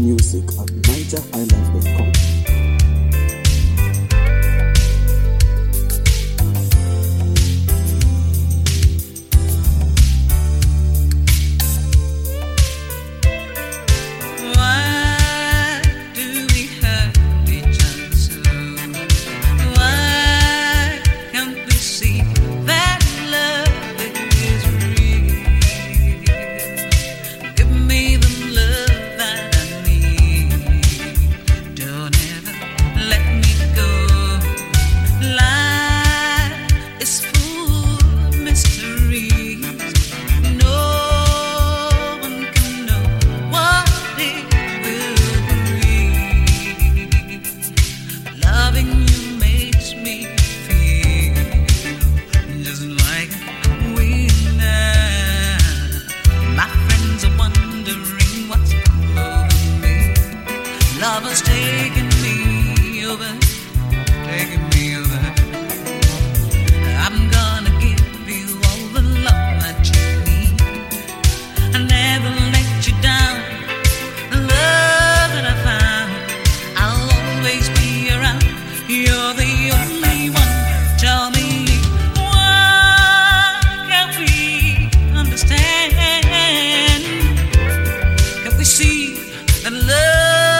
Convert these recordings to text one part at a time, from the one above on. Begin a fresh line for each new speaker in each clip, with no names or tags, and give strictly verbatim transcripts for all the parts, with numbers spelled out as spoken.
music at niger highlife dot com.
Lover's taking me over, taking me over. I'm gonna give you all the love that you need. I'll never let you down. The love that I found, I'll always be around. You're the only one. Tell me, why can't we understand? Can we see that love?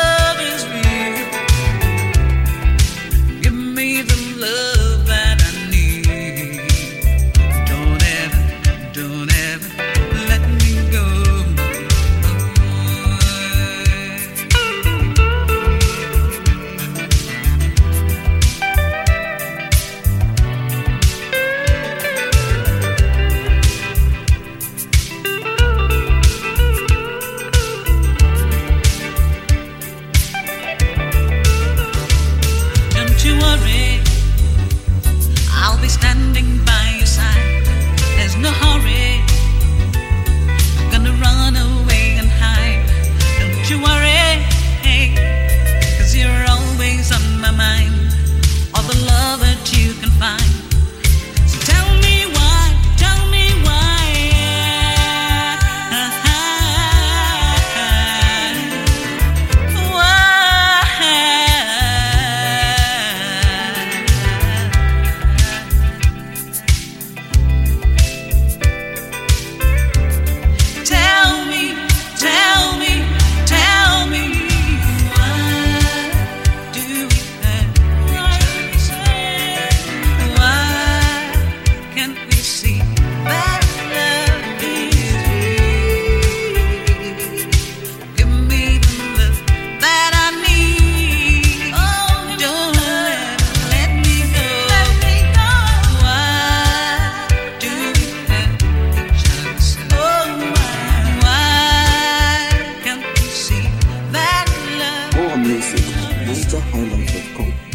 I'll be standing by your side. There's no hurry. I'm gonna run away and hide. Don't you worry, cause you're always on my mind. All the love that you can find. So tell me why, tell me why.
More music at niger highlife dot com.